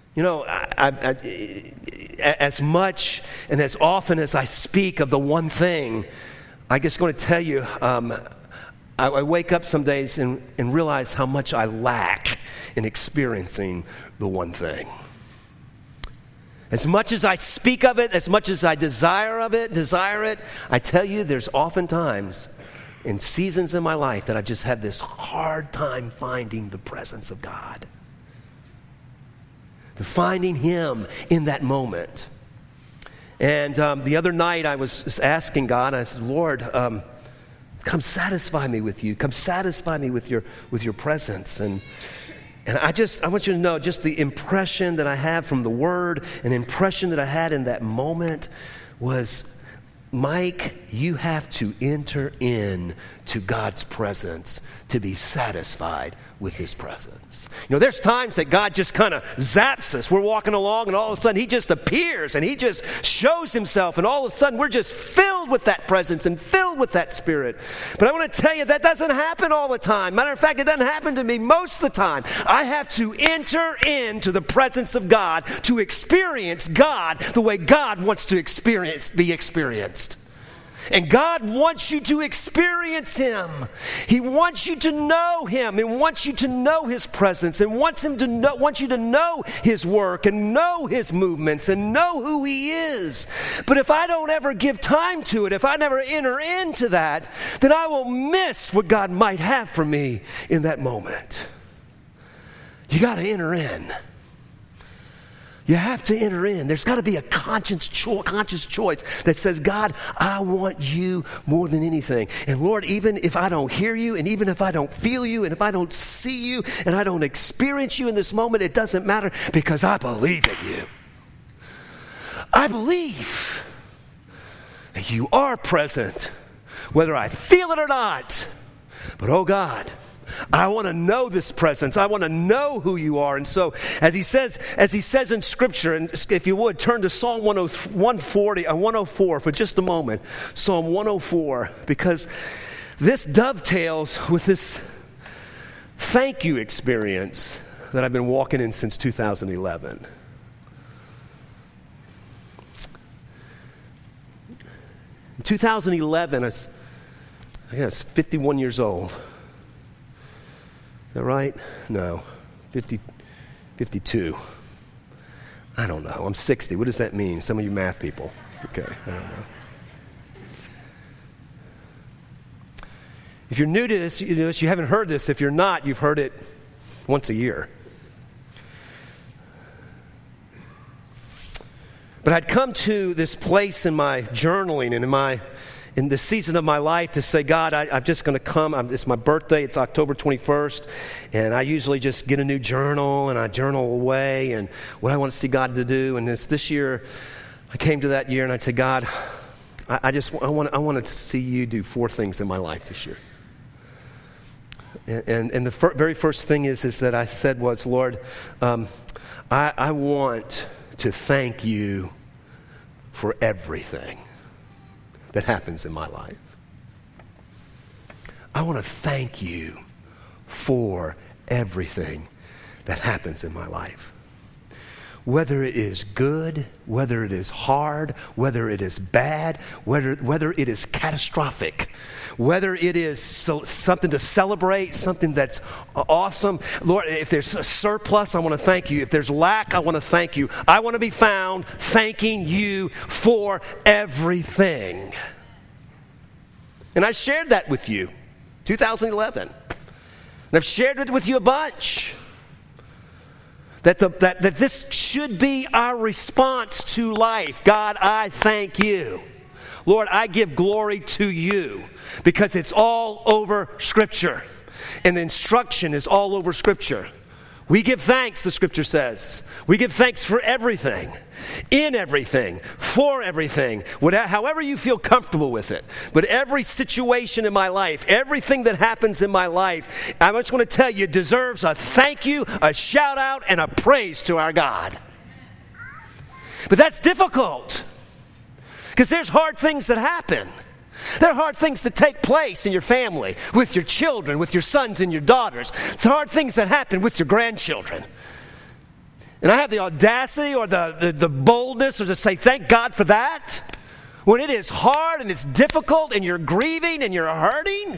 You know, as much and as often as I speak of the one thing, I'm just going to tell you, I wake up some days and realize how much I lack in experiencing the one thing. As much as I speak of it, as much as I desire it, I tell you there's oftentimes in seasons in my life that I just have this hard time finding the presence of God. To finding Him in that moment. And the other night I was asking God, I said, Lord, come satisfy me with you. Come satisfy me with your presence. And I want you to know just the impression that I have from the Word, an impression that I had in that moment was, Mike, you have to enter in to God's presence to be satisfied with His presence. You know, there's times that God just kind of zaps us. We're walking along and all of a sudden He just appears and He just shows Himself, and all of a sudden we're just filled with that presence and filled with that Spirit. But I want to tell you that doesn't happen all the time. Matter of fact, it doesn't happen to me most of the time. I have to enter into the presence of God to experience God the way God wants to be experienced. And God wants you to experience Him. He wants you to know Him and wants you to know His presence and wants you to know His work and know His movements and know who He is. But if I don't ever give time to it, if I never enter into that, then I will miss what God might have for me in that moment. You got to enter in. You have to enter in. There's got to be a conscious choice that says, God, I want you more than anything. And Lord, even if I don't hear you, and even if I don't feel you, and if I don't see you, and I don't experience you in this moment, it doesn't matter, because I believe in you. I believe that you are present, whether I feel it or not. But oh God, I want to know this presence. I want to know who you are. And so, as he says in Scripture, and if you would, turn to Psalm 104 for just a moment. Psalm 104, because this dovetails with this thank you experience that I've been walking in since 2011. In 2011, I was 51 years old. Is that right? No. 52. I don't know. I'm 60. What does that mean? Some of you math people. Okay. I don't know. If you're new to this, you haven't heard this. If you're not, you've heard it once a year. But I'd come to this place in my journaling and in this season of my life to say, God, I'm just going to come. It's my birthday. It's October 21st. And I usually just get a new journal and I journal away and what I want to see God to do. And this year, I came to that year and I said, God, I want to see you do 4 things in my life this year. And the very first thing is that I said was, Lord, I want to thank you for everything that happens in my life. I want to thank you for everything that happens in my life. Whether it is good, whether it is hard, whether it is bad, whether it is catastrophic, whether it is something to celebrate, something that's awesome. Lord, if there's a surplus, I want to thank you. If there's lack, I want to thank you. I want to be found thanking you for everything. And I shared that with you, 2011. And I've shared it with you a bunch. That this should be our response to life. God, I thank you. Lord, I give glory to you because it's all over Scripture. And the instruction is all over Scripture. We give thanks, the Scripture says. We give thanks for everything, in everything, for everything, however you feel comfortable with it. But every situation in my life, everything that happens in my life, I just want to tell you, deserves a thank you, a shout out, and a praise to our God. But that's difficult because there's hard things that happen. There are hard things that take place in your family, with your children, with your sons and your daughters. There are hard things that happen with your grandchildren. And I have the audacity or the boldness or to say thank God for that. When it is hard and it's difficult and you're grieving and you're hurting.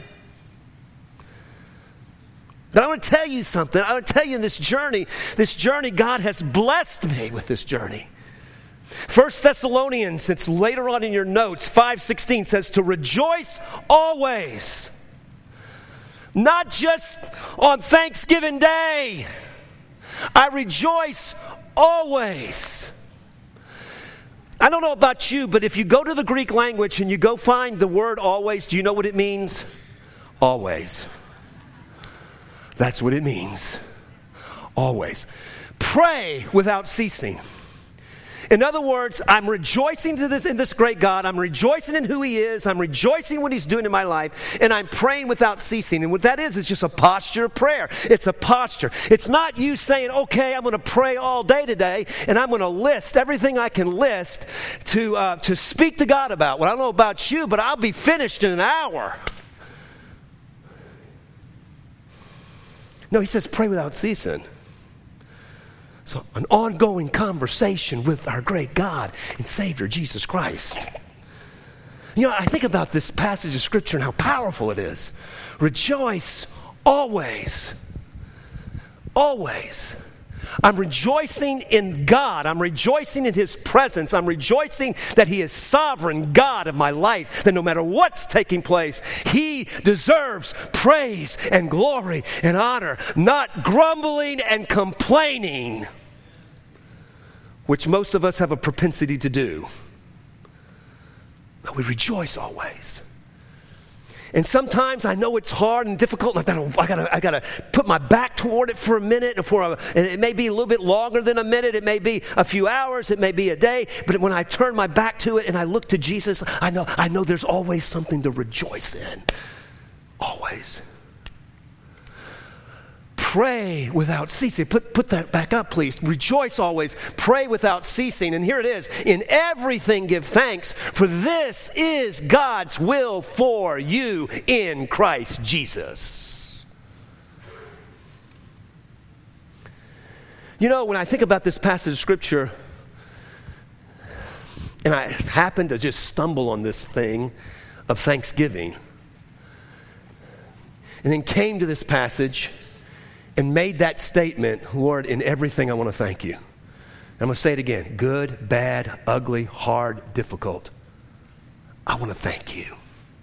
But I want to tell you something. I want to tell you in this journey, God has blessed me with this journey. 1 Thessalonians, it's later on in your notes, 5:16 says to rejoice always. Not just on Thanksgiving Day. I rejoice always. I don't know about you, but if you go to the Greek language and you go find the word always, do you know what it means? Always. That's what it means. Always. Pray without ceasing. In other words, I'm rejoicing in this great God. I'm rejoicing in who He is. I'm rejoicing in what He's doing in my life. And I'm praying without ceasing. And what that is just a posture of prayer. It's a posture. It's not you saying, okay, I'm going to pray all day today. And I'm going to list everything I can list to speak to God about. Well, I don't know about you, but I'll be finished in an hour. No, He says pray without ceasing. So an ongoing conversation with our great God and Savior, Jesus Christ. You know, I think about this passage of Scripture and how powerful it is. Rejoice always. Always. I'm rejoicing in God. I'm rejoicing in His presence. I'm rejoicing that He is sovereign God of my life. That no matter what's taking place, He deserves praise and glory and honor. Not grumbling and complaining, which most of us have a propensity to do. But we rejoice always. And sometimes I know it's hard and difficult, and I gotta put my back toward it for a minute, and it may be a little bit longer than a minute. It may be a few hours. It may be a day. But when I turn my back to it and I look to Jesus, I know there's always something to rejoice in. Always. Pray without ceasing. Put that back up, please. Rejoice always. Pray without ceasing. And here it is. In everything give thanks, for this is God's will for you in Christ Jesus. You know, when I think about this passage of Scripture, and I happen to just stumble on this thing of thanksgiving, and then came to this passage and made that statement, Lord, in everything I want to thank you. I'm going to say it again. Good, bad, ugly, hard, difficult. I want to thank you.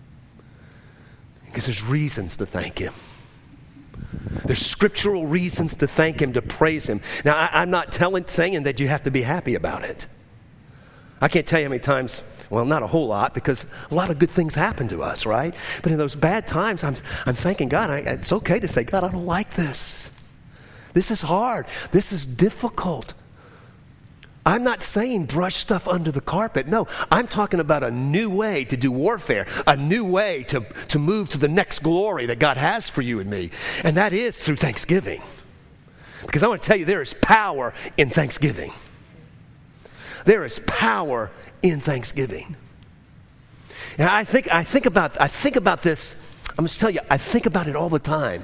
Because there's reasons to thank Him. There's scriptural reasons to thank Him, to praise Him. Now, I'm not saying that you have to be happy about it. I can't tell you how many times, well, not a whole lot, because a lot of good things happen to us, right? But in those bad times, I'm thanking God. It's okay to say, God, I don't like this. This is hard. This is difficult. I'm not saying brush stuff under the carpet. No, I'm talking about a new way to do warfare, a new way to move to the next glory that God has for you and me. And that is through thanksgiving. Because I want to tell you, there is power in thanksgiving. There is power in thanksgiving. And I think about this. I'm going to tell you, I think about it all the time.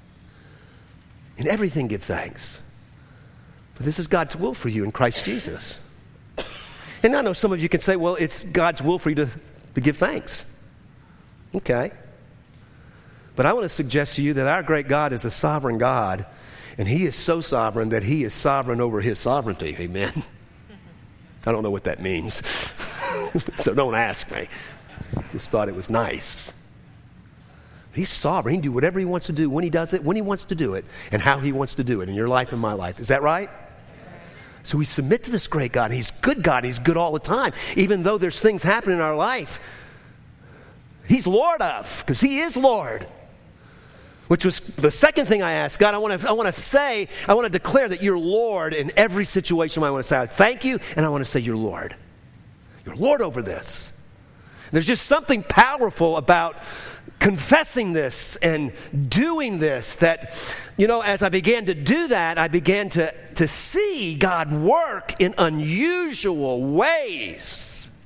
In everything give thanks. For this is God's will for you in Christ Jesus. And I know some of you can say, well, it's God's will for you to give thanks. Okay. But I want to suggest to you that our great God is a sovereign God. And He is so sovereign that He is sovereign over His sovereignty. Amen. I don't know what that means. So don't ask me. Just thought it was nice. He's sovereign. He can do whatever He wants to do, when He does it, when He wants to do it, and how He wants to do it in your life and my life. Is that right? So we submit to this great God. He's good God. He's good all the time. Even though there's things happening in our life, He's Lord of, because He is Lord. Which was the second thing I asked God. I want to declare that You're Lord in every situation. I want to say, I thank You, and I want to say You're Lord. You're Lord over this. And there's just something powerful about confessing this and doing this that, as I began to do that, I began to see God work in unusual ways.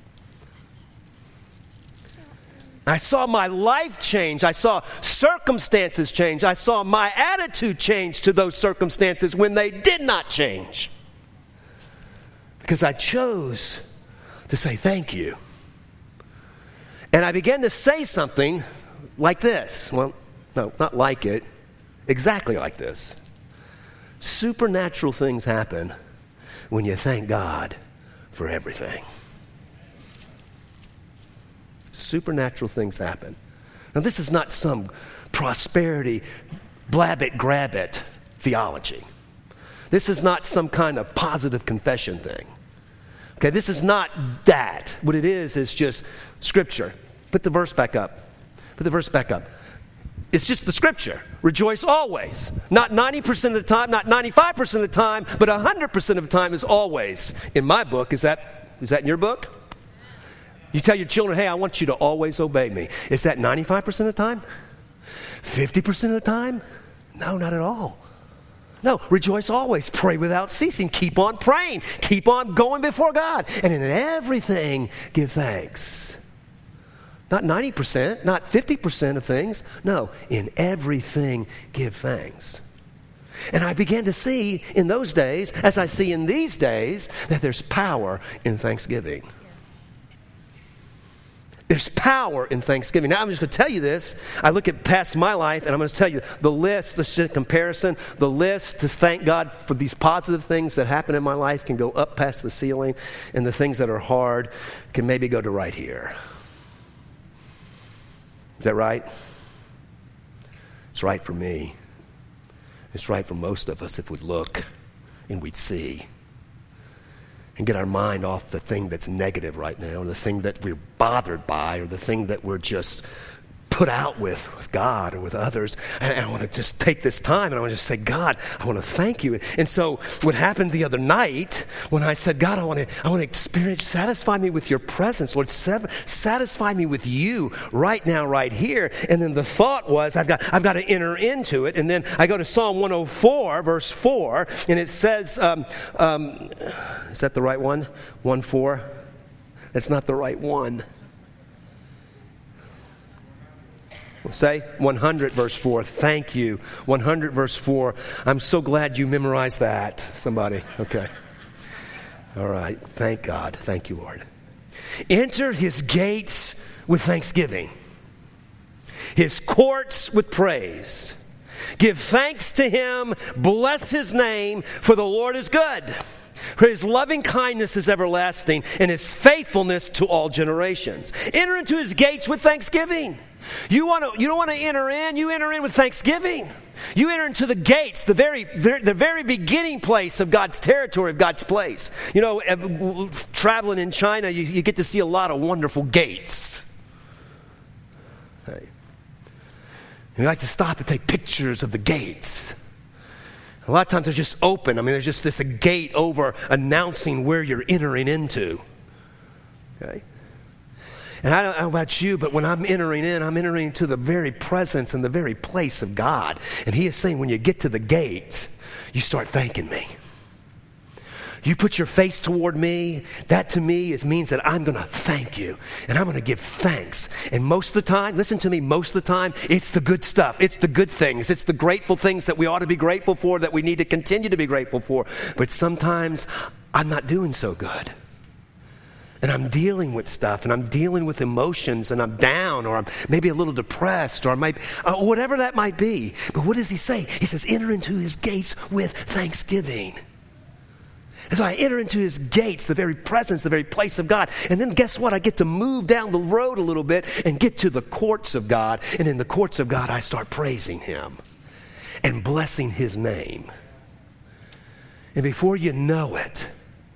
I saw my life change. I saw circumstances change. I saw my attitude change to those circumstances when they did not change. because I chose to say thank you. And I began to say something like this. Well, no, not like it. Exactly like this. Supernatural things happen when you thank God for everything. Supernatural things happen. Now, this is not some prosperity, blab it, grab it theology. This is not some kind of positive confession thing. Okay, this is not that. What it is just Scripture. Put the verse back up. Put the verse back up. It's just the Scripture. Rejoice always. Not 90% of the time, not 95% of the time, but 100% of the time is always. In my book, is that in your book? You tell your children, hey, I want you to always obey me. Is that 95% of the time? 50% of the time? No, not at all. No, rejoice always. Pray without ceasing. Keep on praying. Keep on going before God. And in everything, give thanks. Not 90%, not 50% of things. No, in everything, give thanks. And I began to see in those days, as I see in these days, that there's power in thanksgiving. There's power in thanksgiving. Now, I'm just going to tell you this. I look at past my life, and I'm going to tell you the list, this is a comparison, the list to thank God for these positive things that happen in my life can go up past the ceiling, and the things that are hard can maybe go to right here. Is that right? It's right for me. It's right for most of us if we'd look and we'd see. And get our mind off the thing that's negative right now, or the thing that we're bothered by, or the thing that we're just put out with God or with others. And I want to just take this time and I want to just say, God, I want to thank you. And so what happened the other night when I said, God, I want to experience, satisfy me with your presence. Lord, satisfy me with you right now, right here. And then the thought was, I've got to enter into it. And then I go to Psalm 104, verse 4, and it says, is that the right one? 1:4? That's not the right one. Say 100 verse 4. Thank you. 100 verse 4. I'm so glad you memorized that. Somebody. Okay. All right. Thank God. Thank you, Lord. Enter his gates with thanksgiving, his courts with praise. Give thanks to him. Bless his name, for the Lord is good. For his loving kindness is everlasting, and his faithfulness to all generations. Enter into his gates with thanksgiving. You don't want to enter in. You enter in with thanksgiving. You enter into the gates, the very beginning place of God's territory, of God's place. You know, traveling in China, you get to see a lot of wonderful gates. Hey. You like to stop and take pictures of the gates. A lot of times they're just open. I mean, there's just a gate over announcing where you're entering into. Okay? And I don't know about you, but when I'm entering in, I'm entering into the very presence and the very place of God. And he is saying, when you get to the gate, you start thanking me. You put your face toward me. That to me means that I'm going to thank you. And I'm going to give thanks. And most of the time, listen to me, most of the time, it's the good stuff. It's the good things. It's the grateful things that we ought to be grateful for, that we need to continue to be grateful for. But sometimes I'm not doing so good. And I'm dealing with stuff, and I'm dealing with emotions, and I'm down, or I'm maybe a little depressed, or I might, whatever that might be. But what does he say? He says, enter into his gates with thanksgiving. And so I enter into his gates, the very presence, the very place of God. And then guess what? I get to move down the road a little bit and get to the courts of God. And in the courts of God, I start praising him and blessing his name. And before you know it,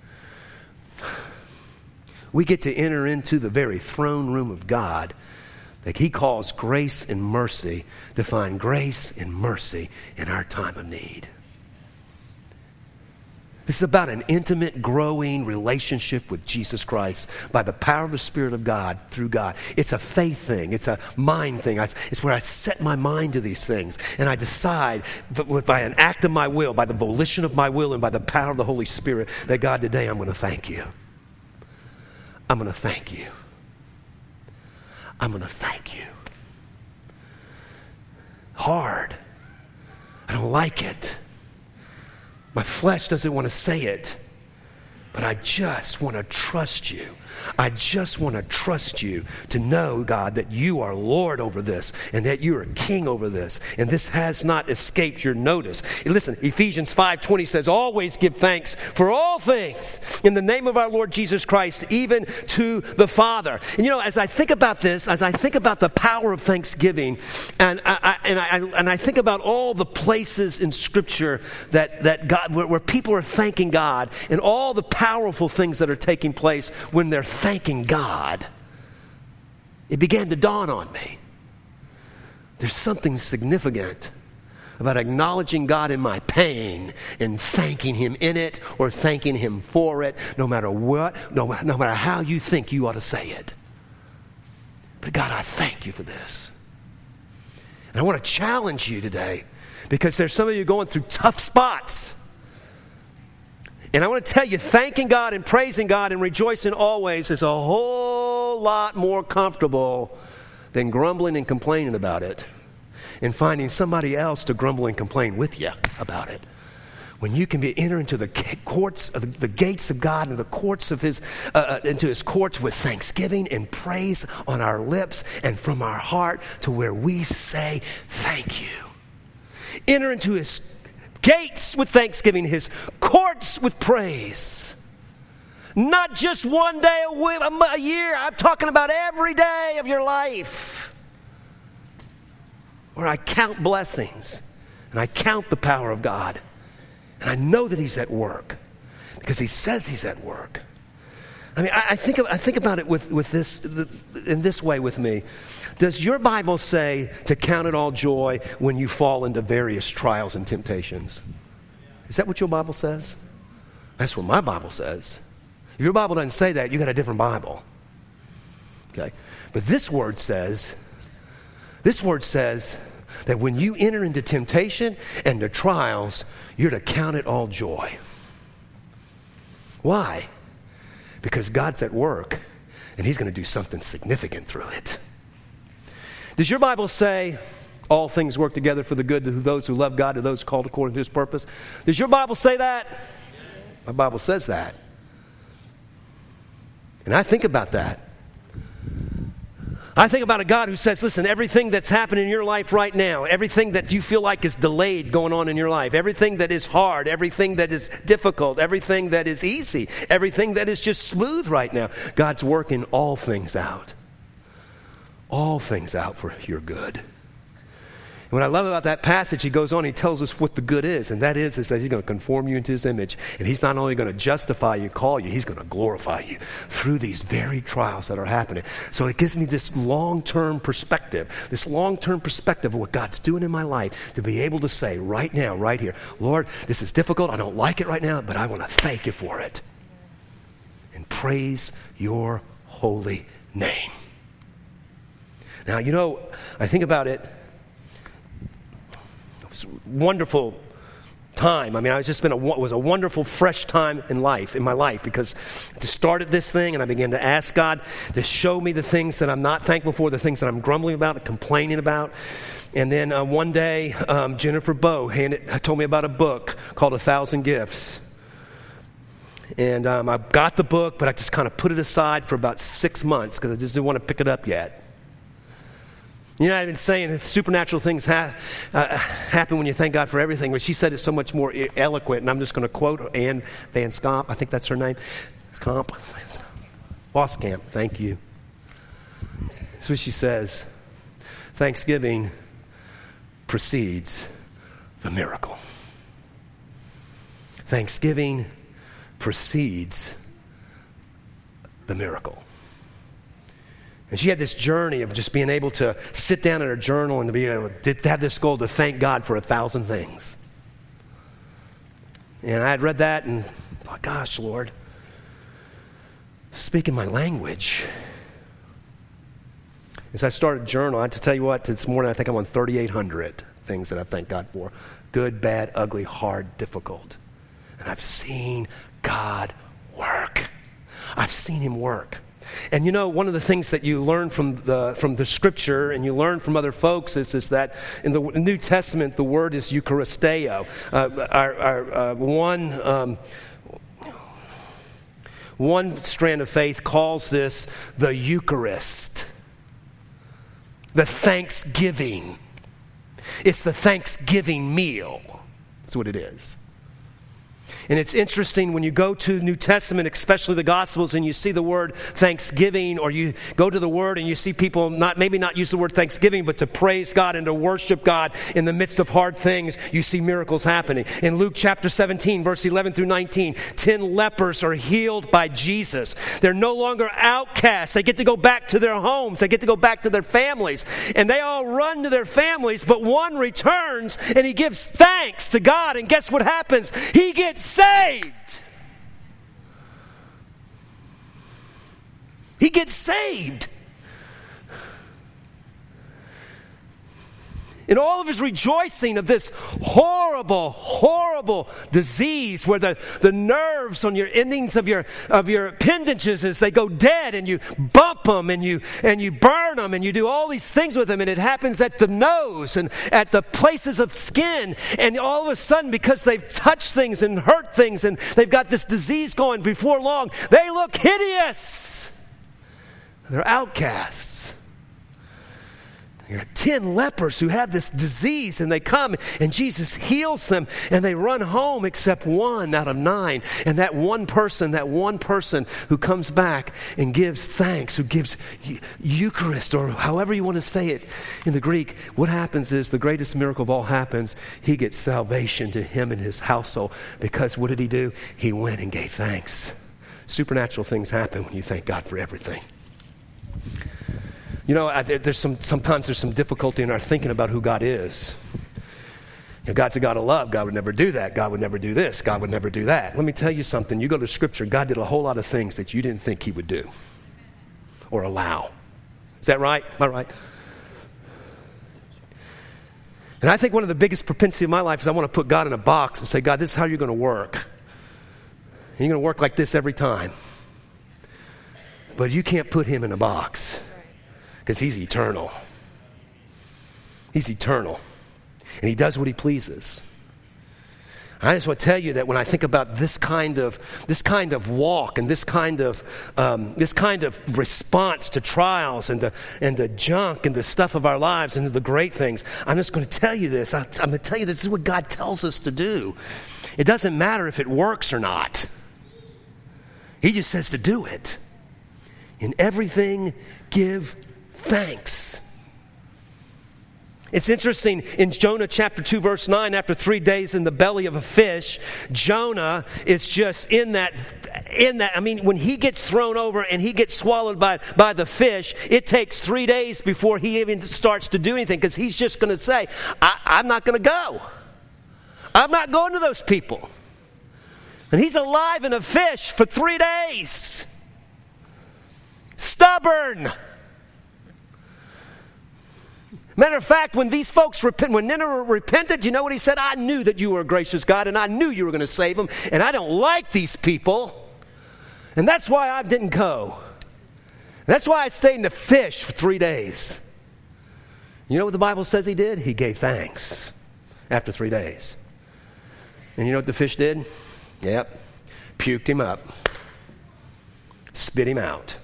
we get to enter into the very throne room of God that he calls grace and mercy, to find grace and mercy in our time of need. This is about an intimate, growing relationship with Jesus Christ by the power of the Spirit of God through God. It's a faith thing. It's a mind thing. It's where I set my mind to these things. And I decide by an act of my will, by the volition of my will, and by the power of the Holy Spirit, that God, today I'm going to thank you. I'm going to thank you. I'm going to thank you. Hard. I don't like it. My flesh doesn't want to say it. But I just want to trust you. I just want to trust you to know, God, that you are Lord over this and that you are King over this. And this has not escaped your notice. And listen, Ephesians 5:20 says, always give thanks for all things in the name of our Lord Jesus Christ, even to the Father. And you know, as I think about this, as I think about the power of thanksgiving, and I think about all the places in Scripture that God, where people are thanking God, and all the powerful things that are taking place when they're thanking God, it began to dawn on me. There's something significant about acknowledging God in my pain and thanking Him in it or thanking Him for it, no matter what, no matter how you think you ought to say it. But God, I thank you for this. And I want to challenge you today, because there's some of you going through tough spots. And I want to tell you, thanking God and praising God and rejoicing always is a whole lot more comfortable than grumbling and complaining about it and finding somebody else to grumble and complain with you about it. When you can enter into the courts of the gates of God and the courts of into His courts with thanksgiving and praise on our lips and from our heart, to where we say thank you. Enter into His gates with thanksgiving, His courts with praise. Not just one day a year. I'm talking about every day of your life, where I count blessings and I count the power of God, and I know that He's at work because He says He's at work. I mean, I think about it with this in this way with me. Does your Bible say to count it all joy when you fall into various trials and temptations? Is that what your Bible says? That's what my Bible says. If your Bible doesn't say that, you got a different Bible. Okay? But this word says that when you enter into temptation and the trials, you're to count it all joy. Why? Because God's at work and He's going to do something significant through it. Does your Bible say all things work together for the good to those who love God, to those called according to His purpose? Does your Bible say that? Yes. My Bible says that. And I think about that. I think about a God who says, listen, everything that's happening in your life right now, everything that you feel like is delayed going on in your life, everything that is hard, everything that is difficult, everything that is easy, everything that is just smooth right now, God's working all things out. All things out for your good. And what I love about that passage, he goes on, he tells us what the good is, and that is that He's going to conform you into His image. And He's not only going to justify you, call you, He's going to glorify you through these very trials that are happening. So it gives me this long-term perspective of what God's doing in my life, to be able to say right now, right here, Lord, this is difficult, I don't like it right now, but I want to thank you for it. And praise your holy name. Now, you know, I think about it. It was a wonderful time. I mean, it was a wonderful, fresh time in my life, because I just started this thing and I began to ask God to show me the things that I'm not thankful for, the things that I'm grumbling about and complaining about. And then one day, Jennifer Bowe told me about a book called 1,000 Gifts. And I got the book, but I just kind of put it aside for about 6 months because I just didn't want to pick it up yet. You know, I've been saying that supernatural things happen when you thank God for everything, but she said it so much more eloquent, and I'm just going to quote Anne Van Scamp. I think that's her name. Voskamp, thank you. That's what she says. Thanksgiving precedes the miracle. Thanksgiving precedes the miracle. And she had this journey of just being able to sit down in her journal and to be able to have this goal to thank God for 1,000 things. And I had read that and thought, gosh, Lord, speak in my language. As I started journal, I have to tell you what, this morning I think I'm on 3,800 things that I thank God for. Good, bad, ugly, hard, difficult. And I've seen God work. I've seen Him work. And you know, one of the things that you learn from the Scripture and you learn from other folks is that in the New Testament, the word is Eucharisteo. One strand of faith calls this the Eucharist, the thanksgiving. It's the Thanksgiving meal. That's what it is. And it's interesting when you go to the New Testament, especially the Gospels, and you see the word thanksgiving, or you go to the Word and you see people maybe not use the word thanksgiving, but to praise God and to worship God in the midst of hard things, you see miracles happening. In Luke chapter 17, verse 11 through 19, 10 lepers are healed by Jesus. They're no longer outcasts. They get to go back to their homes. They get to go back to their families. And they all run to their families, but one returns and he gives thanks to God. And guess what happens? He gets saved. He gets saved. In all of his rejoicing of this horrible, horrible disease where the nerves on your endings of your appendages, as they go dead, and you bump them and you burn them and you do all these things with them, and it happens at the nose and at the places of skin, and all of a sudden, because they've touched things and hurt things and they've got this disease going, before long they look hideous. They're outcasts. There are 10 lepers who have this disease, and they come and Jesus heals them, and they run home except one out of 9. And that one person who comes back and gives thanks, who gives Eucharist, or however you want to say it in the Greek, what happens is the greatest miracle of all happens. He gets salvation to him and his household, because what did he do? He went and gave thanks. Supernatural things happen when you thank God for everything. You know, sometimes there's some difficulty in our thinking about who God is. You know, God's a God of love. God would never do that. God would never do this. God would never do that. Let me tell you something. You go to Scripture, God did a whole lot of things that you didn't think he would do or allow. Is that right? Am I right? And I think one of the biggest propensity of my life is I want to put God in a box and say, God, this is how you're going to work. And you're going to work like this every time. But you can't put him in a box. Because he's eternal. He's eternal. And he does what he pleases. I just want to tell you that when I think about this kind of walk and this kind of response to trials and the junk and the stuff of our lives and the great things, I'm just going to tell you this. I'm going to tell you this is what God tells us to do. It doesn't matter if it works or not. He just says to do it. In everything, give thanks. It's interesting, in Jonah chapter 2 verse 9, after 3 days in the belly of a fish, Jonah is just in that, I mean, when he gets thrown over and he gets swallowed by the fish, it takes 3 days before he even starts to do anything, because he's just going to say, I'm not going to go. I'm not going to those people. And he's alive in a fish for 3 days. Stubborn. Matter of fact, when these folks when Nineveh repented, you know what he said? I knew that you were a gracious God, and I knew you were going to save them, and I don't like these people, and that's why I didn't go. That's why I stayed in the fish for 3 days. You know what the Bible says he did? He gave thanks after 3 days. And you know what the fish did? Yep. Puked him up. Spit him out.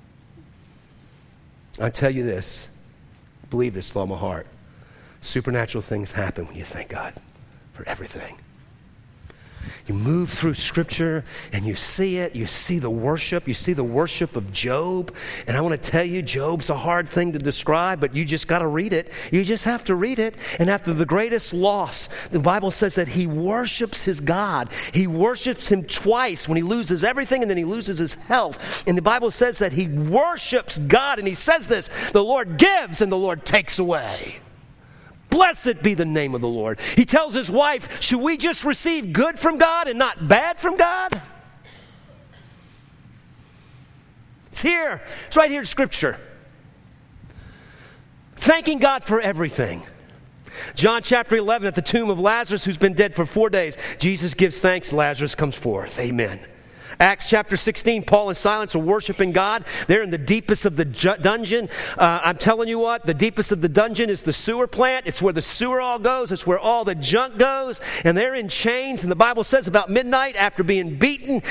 I tell you this. Believe this with all my heart. Supernatural things happen when you thank God for everything. You move through Scripture and you see it. You see the worship. You see the worship of Job. And I want to tell you, Job's a hard thing to describe, but you just got to read it. You just have to read it. And after the greatest loss, the Bible says that he worships his God. He worships him twice, when he loses everything and then he loses his health. And the Bible says that he worships God. And he says this, the Lord gives and the Lord takes away. Blessed be the name of the Lord. He tells his wife, should we just receive good from God and not bad from God? It's here. It's right here in Scripture. Thanking God for everything. John chapter 11, at the tomb of Lazarus, who's been dead for 4 days, Jesus gives thanks. Lazarus comes forth. Amen. Acts chapter 16, Paul and Silas are worshiping God. They're in the deepest of the dungeon. I'm telling you what, the deepest of the dungeon is the sewer plant. It's where the sewer all goes. It's where all the junk goes. And they're in chains. And the Bible says about midnight, after being beaten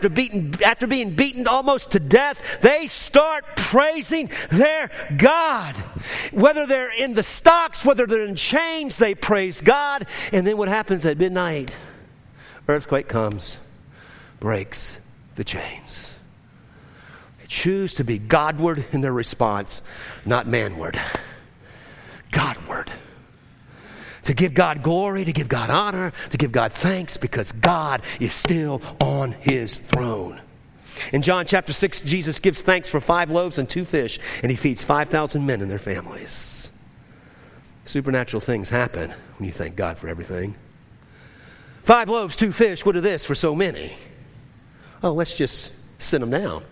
almost to death, they start praising their God. Whether they're in the stocks, whether they're in chains, they praise God. And then what happens at midnight? Earthquake comes, breaks the chains. They choose to be Godward in their response, not manward. Godward. To give God glory, to give God honor, to give God thanks, because God is still on his throne. In John chapter 6, Jesus gives thanks for 5 loaves and 2 fish, and he feeds 5,000 men and their families. Supernatural things happen when you thank God for everything. 5 loaves, 2 fish, what are this for so many? Oh, let's just sit them down.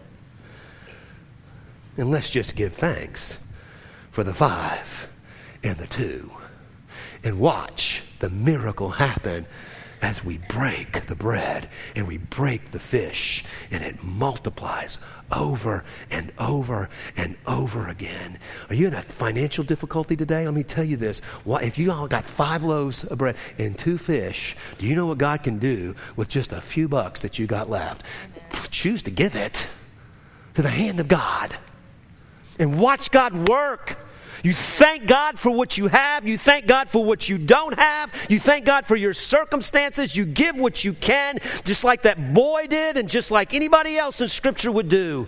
And let's just give thanks for the 5 and the 2. And watch the miracle happen as we break the bread and we break the fish, and it multiplies over and over and over again. Are you in a financial difficulty today? Let me tell you this. If you all got 5 loaves of bread and 2 fish, do you know what God can do with just a few bucks that you got left? Choose to give it to the hand of God and watch God work. You thank God for what you have. You thank God for what you don't have. You thank God for your circumstances. You give what you can, just like that boy did and just like anybody else in Scripture would do.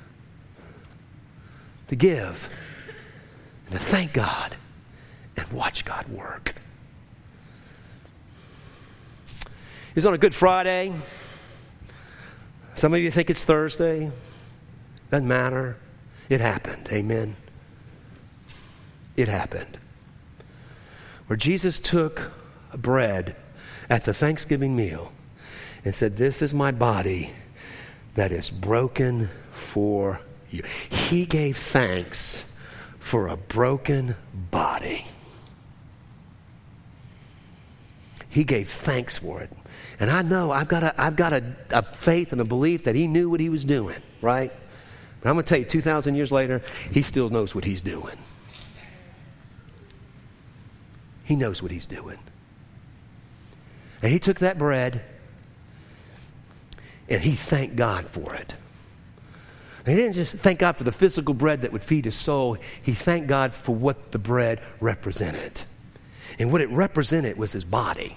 To give and to thank God and watch God work. It was on a Good Friday. Some of you think it's Thursday. Doesn't matter. It happened. Amen. It happened. Where Jesus took bread at the Thanksgiving meal and said, "This is my body that is broken for you." He gave thanks for a broken body. He gave thanks for it. And I know I've got a faith and a belief that he knew what he was doing, right? But I'm going to tell you, 2,000 years later, he still knows what he's doing. He knows what he's doing. And he took that bread and he thanked God for it. And he didn't just thank God for the physical bread that would feed his soul. He thanked God for what the bread represented. And what it represented was his body.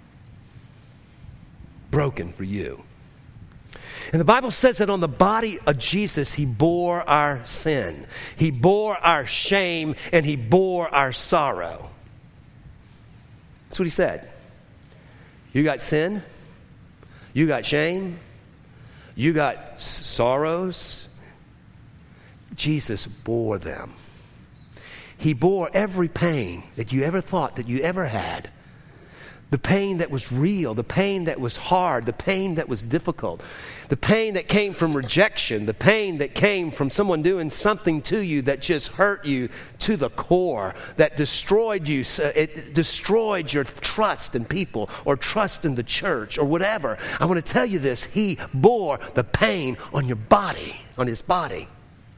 Broken for you. And the Bible says that on the body of Jesus, he bore our sin. He bore our shame and he bore our sorrow. That's what he said. You got sin. You got shame. You got sorrows. Jesus bore them. He bore every pain that you ever thought that you ever had. The pain that was real, the pain that was hard, the pain that was difficult, the pain that came from rejection, the pain that came from someone doing something to you that just hurt you to the core, that destroyed you. It destroyed your trust in people or trust in the church or whatever. I want to tell you this. He bore the pain on your body, on his body.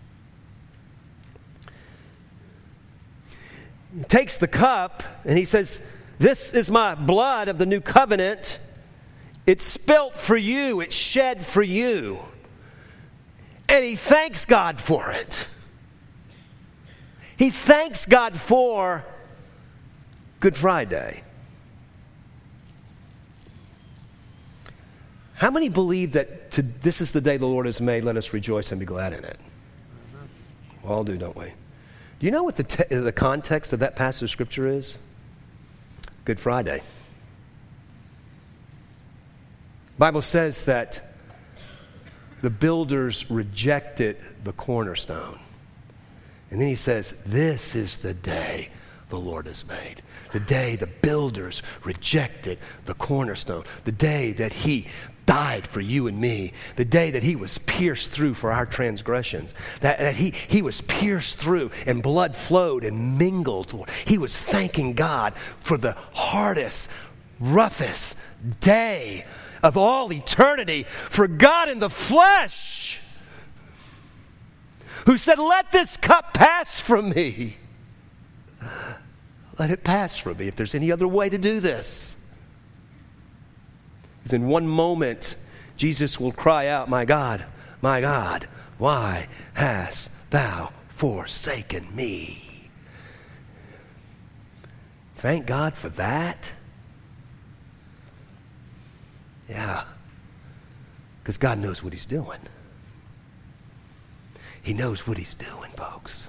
He takes the cup and he says, "This is my blood of the new covenant. It's spilt for you. It's shed for you." And he thanks God for it. He thanks God for Good Friday. How many believe that this is the day the Lord has made? Let us rejoice and be glad in it. We all do, don't we? Do you know what the context of that passage of Scripture is? Good Friday. The Bible says that the builders rejected the cornerstone. And then he says, "This is the day the Lord has made." The day the builders rejected the cornerstone. The day that he died for you and me. The day that he was pierced through for our transgressions. That he was pierced through and blood flowed and mingled. He was thanking God for the hardest, roughest day of all eternity, for God in the flesh, who said, let this cup pass from me. Let it pass from me if there's any other way to do this. Because in one moment, Jesus will cry out, my God, why hast thou forsaken me? Thank God for that. Yeah. Because God knows what he's doing. He knows what he's doing, folks.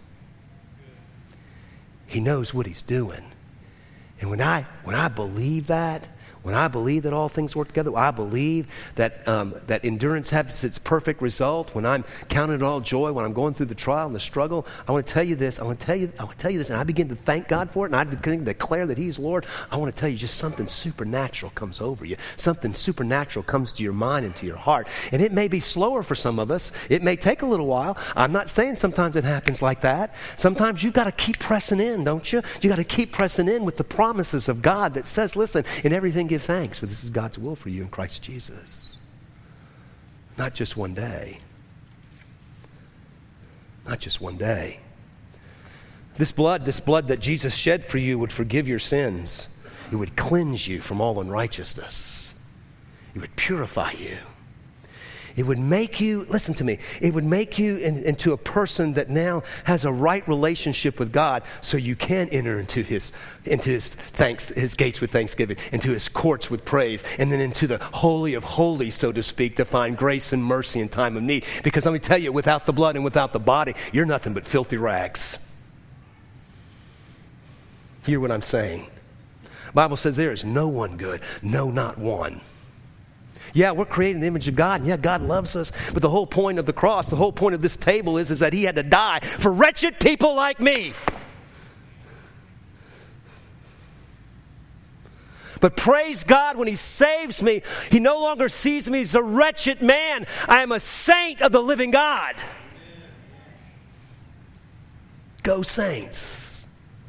He knows what he's doing. And when I believe that, when I believe that all things work together, I believe that that endurance has its perfect result. When I'm counting it all joy, when I'm going through the trial and the struggle, I want to tell you this. I want to tell you this, and I begin to thank God for it, and I begin to declare that he's Lord. I want to tell you just something supernatural comes over you. Something supernatural comes to your mind and to your heart. And it may be slower for some of us. It may take a little while. I'm not saying sometimes it happens like that. Sometimes you've got to keep pressing in, don't you? You got to keep pressing in with the promises of God that says, listen, in everything give thanks, for this is God's will for you in Christ Jesus. Not just one day. Not just one day. This blood that Jesus shed for you would forgive your sins. It would cleanse you from all unrighteousness. It would purify you. It would make you, listen to me, it would make you into a person that now has a right relationship with God, so you can enter into his gates with thanksgiving, into his courts with praise, and then into the holy of holies, so to speak, to find grace and mercy in time of need. Because let me tell you, without the blood and without the body, you're nothing but filthy rags. Hear what I'm saying. The Bible says there is no one good, no, not one. Yeah, we're created in the image of God, and yeah, God loves us. But the whole point of the cross, the whole point of this table is that he had to die for wretched people like me. But praise God, when he saves me, he no longer sees me as a wretched man. I am a saint of the living God. Go Saints.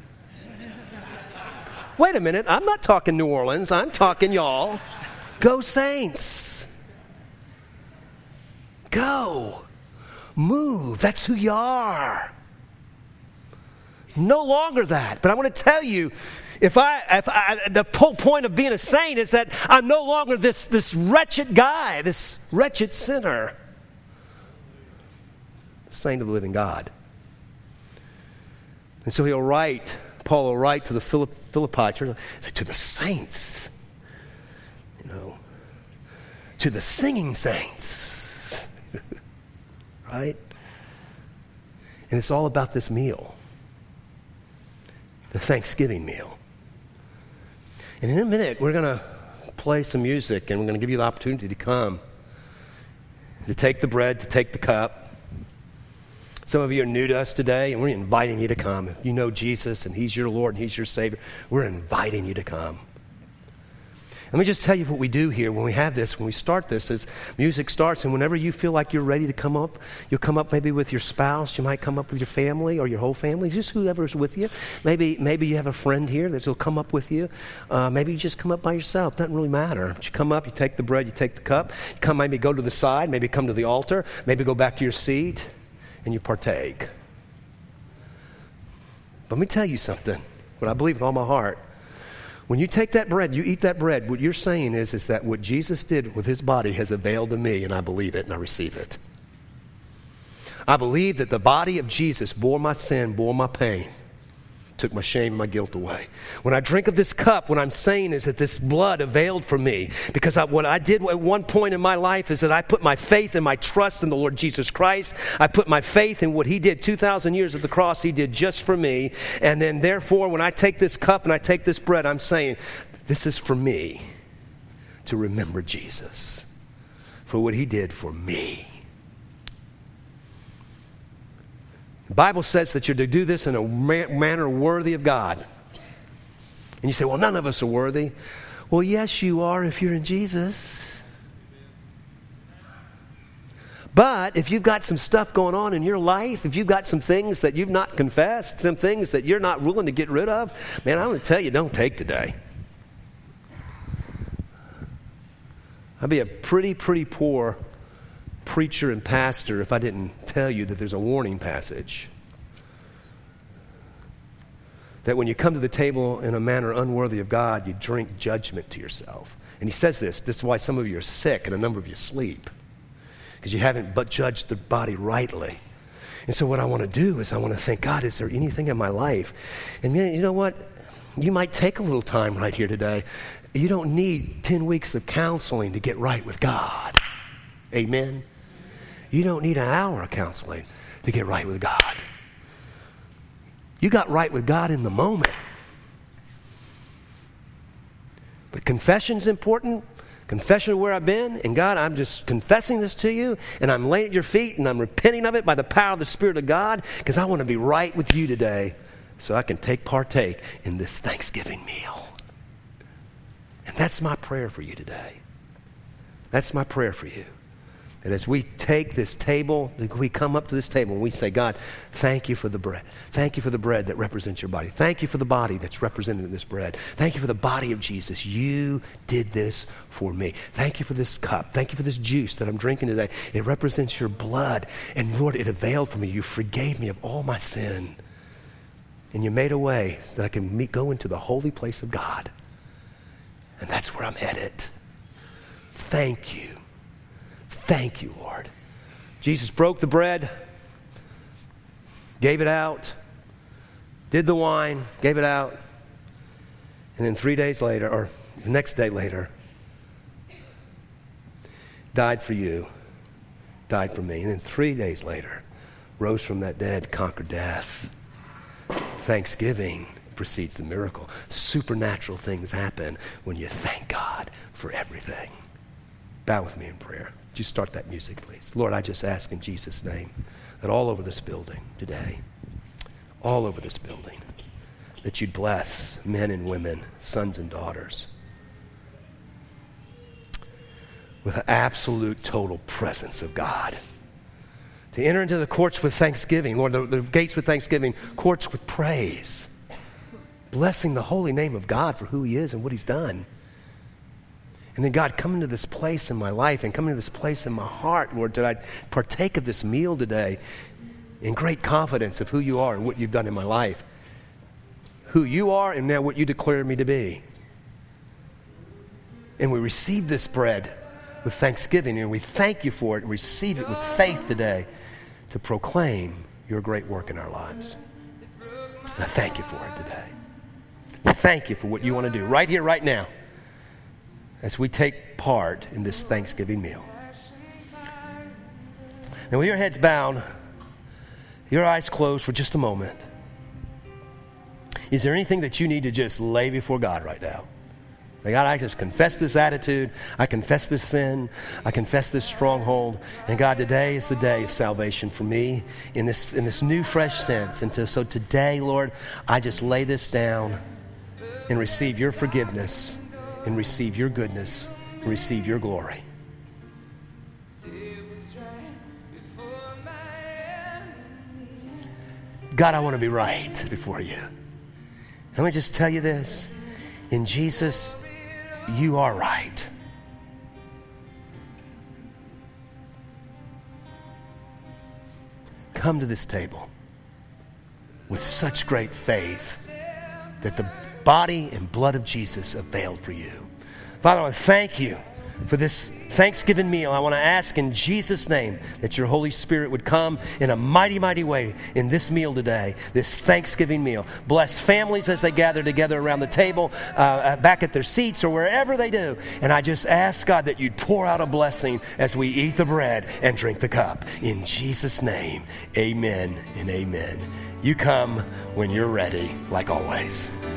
Wait a minute, I'm not talking New Orleans, I'm talking y'all. Go Saints. Go. Move. That's who you are. No longer that. But I want to tell you, the whole point of being a saint is that I'm no longer this wretched guy, this wretched sinner. Saint of the living God. And so Paul will write to the Philippi church, to the saints. To the singing saints. Right? And it's all about this meal. The Thanksgiving meal. And in a minute, we're going to play some music, and we're going to give you the opportunity to come. To take the bread, to take the cup. Some of you are new to us today, and we're inviting you to come. If you know Jesus, and he's your Lord, and he's your Savior, we're inviting you to come. Let me just tell you what we do here when we have this, when we start this, is music starts, and whenever you feel like you're ready to come up, you'll come up maybe with your spouse, you might come up with your family or your whole family, just whoever's with you. Maybe you have a friend here that will come up with you. Maybe you just come up by yourself. It doesn't really matter. But you come up, you take the bread, you take the cup, you come maybe go to the side, maybe come to the altar, maybe go back to your seat, and you partake. Let me tell you something, what I believe with all my heart. When you take that bread, you eat that bread, what you're saying is that what Jesus did with his body has availed to me, and I believe it and I receive it. I believe that the body of Jesus bore my sin, bore my pain, took my shame and my guilt away. When I drink of this cup, what I'm saying is that this blood availed for me, because what I did at one point in my life is that I put my faith and my trust in the Lord Jesus Christ. I put my faith in what he did 2,000 years at the cross. He did just for me. And then therefore, when I take this cup and I take this bread, I'm saying, this is for me to remember Jesus for what he did for me. The Bible says that you're to do this in a manner worthy of God. And you say, well, none of us are worthy. Well, yes, you are if you're in Jesus. But if you've got some stuff going on in your life, if you've got some things that you've not confessed, some things that you're not willing to get rid of, man, I'm going to tell you, don't take today. I'd be a pretty poor preacher and pastor if I didn't tell you that there's a warning passage. That when you come to the table in a manner unworthy of God, you drink judgment to yourself. And he says this is why some of you are sick and a number of you sleep. Because you haven't but judged the body rightly. And so what I want to do is I want to think, God, is there anything in my life? And you know what? You might take a little time right here today. You don't need 10 weeks of counseling to get right with God. Amen? You don't need an hour of counseling to get right with God. You got right with God in the moment. But confession's important. Confession of where I've been. And God, I'm just confessing this to you. And I'm laying at your feet. And I'm repenting of it by the power of the Spirit of God. Because I want to be right with you today. So I can partake in this Thanksgiving meal. And that's my prayer for you today. That's my prayer for you. And as we take this table, we come up to this table and we say, God, thank you for the bread. Thank you for the bread that represents your body. Thank you for the body that's represented in this bread. Thank you for the body of Jesus. You did this for me. Thank you for this cup. Thank you for this juice that I'm drinking today. It represents your blood. And Lord, it availed for me. You forgave me of all my sin. And you made a way that I can go into the holy place of God. And that's where I'm headed. Thank you. Thank you, Lord. Jesus broke the bread, gave it out, did the wine, gave it out, and then 3 days later, or the next day later, died for you, died for me. And then 3 days later, rose from that dead, conquered death. Thanksgiving precedes the miracle. Supernatural things happen when you thank God for everything. Bow with me in prayer. Would you start that music, please? Lord, I just ask in Jesus' name that all over this building today, all over this building, that you'd bless men and women, sons and daughters, with an absolute total presence of God. To enter into the courts with thanksgiving, Lord, the gates with thanksgiving, courts with praise, blessing the holy name of God for who he is and what he's done. And then, God, come into this place in my life and come into this place in my heart, Lord, that I partake of this meal today in great confidence of who you are and what you've done in my life. Who you are and now what you declare me to be. And we receive this bread with thanksgiving and we thank you for it and receive it with faith today to proclaim your great work in our lives. And I thank you for it today. I thank you for what you want to do right here, right now, as we take part in this Thanksgiving meal. Now, with your heads bowed, your eyes closed for just a moment, is there anything that you need to just lay before God right now? Say, God, I just confess this attitude. I confess this sin. I confess this stronghold. And God, today is the day of salvation for me in this new, fresh sense. And so today, Lord, I just lay this down and receive your forgiveness and receive your goodness and receive your glory. God, I want to be right before you. Let me just tell you this. In Jesus, you are right. Come to this table with such great faith that the body and blood of Jesus availed for you. Father, I want to thank you for this Thanksgiving meal. I want to ask in Jesus' name that your Holy Spirit would come in a mighty, mighty way in this meal today, this Thanksgiving meal. Bless families as they gather together around the table, back at their seats or wherever they do. And I just ask, God, that you'd pour out a blessing as we eat the bread and drink the cup. In Jesus' name, amen and amen. You come when you're ready, like always.